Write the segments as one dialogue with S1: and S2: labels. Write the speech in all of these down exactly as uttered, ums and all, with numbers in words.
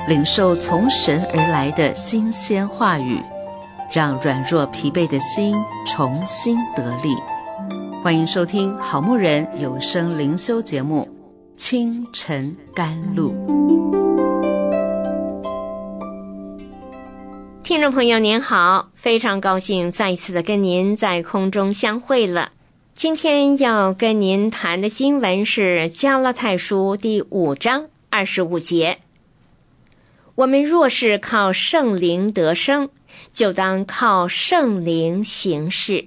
S1: 领受从神而来的新鲜话语，让软弱疲惫的心重新得力。欢迎收听好牧人有声灵修节目《清晨甘露》。
S2: 听众朋友您好，非常高兴再一次的跟您在空中相会了。今天要跟您谈的经文是加拉太书第五章二十五节。我们若是靠圣灵得生，就当靠圣灵行事。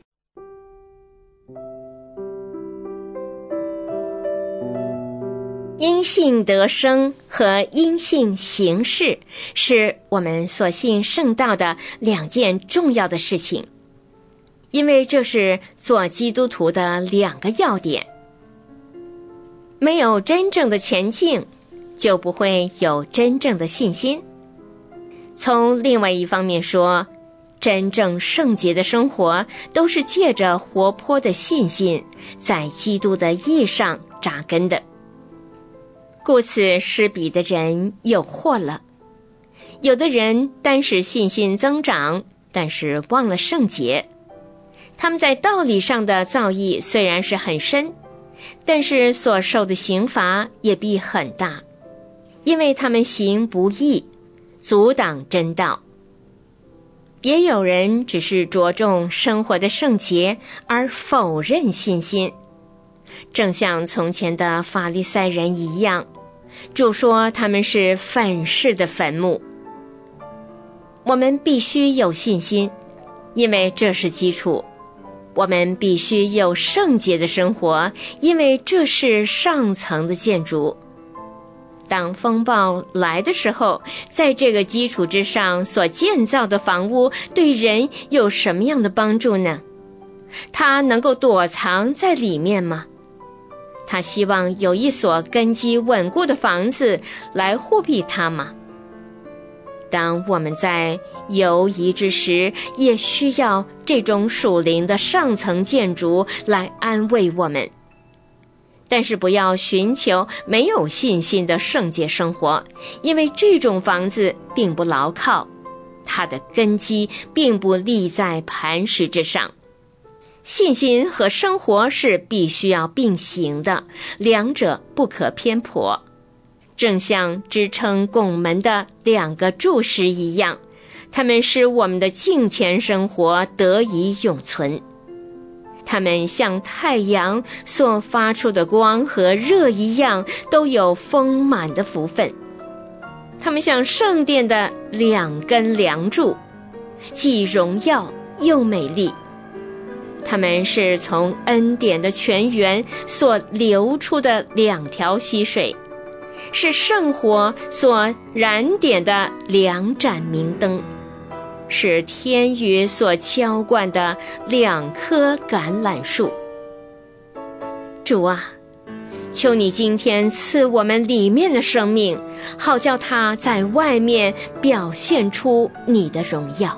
S2: 因信得生和因信行事是我们所信圣道的两件重要的事情，因为这是做基督徒的两个要点。没有真正的前进，就不会有真正的信心。从另外一方面说，真正圣洁的生活都是借着活泼的信心，在基督的义上扎根的。故此施比的人有祸了。有的人单是信心增长，但是忘了圣洁。他们在道理上的造诣虽然是很深，但是所受的刑罚也必很大，因为他们行不义，阻挡真道。也有人只是着重生活的圣洁而否认信心，正像从前的法利赛人一样，主说他们是粉饰的坟墓。我们必须有信心，因为这是基础。我们必须有圣洁的生活，因为这是上层的建筑。当风暴来的时候，在这个基础之上所建造的房屋对人有什么样的帮助呢？它能够躲藏在里面吗？他希望有一所根基稳固的房子来护庇他吗？当我们在游移之时，也需要这种属灵的上层建筑来安慰我们。但是不要寻求没有信心的圣洁生活，因为这种房子并不牢靠，它的根基并不立在磐石之上。信心和生活是必须要并行的，两者不可偏颇。正像支撑拱门的两个柱石一样，它们使我们的敬虔生活得以永存。它们像太阳所发出的光和热一样，都有丰满的福分。它们像圣殿的两根梁柱，既荣耀又美丽。它们是从恩典的泉源所流出的两条溪水，是圣火所燃点的两盏明灯，是天雨所浇灌的两棵橄榄树。主啊，求你今天赐我们里面的生命，好叫它在外面表现出你的荣耀。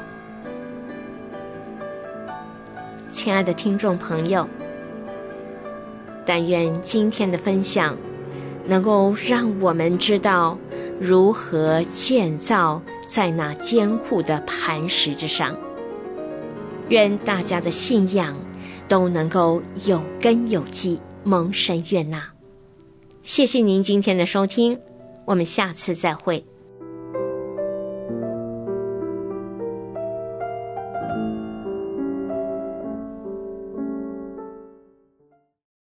S2: 亲爱的听众朋友，但愿今天的分享能够让我们知道如何建造在那坚固的磐石之上。愿大家的信仰都能够有根有基，蒙神悦纳。谢谢您今天的收听，我们下次再会。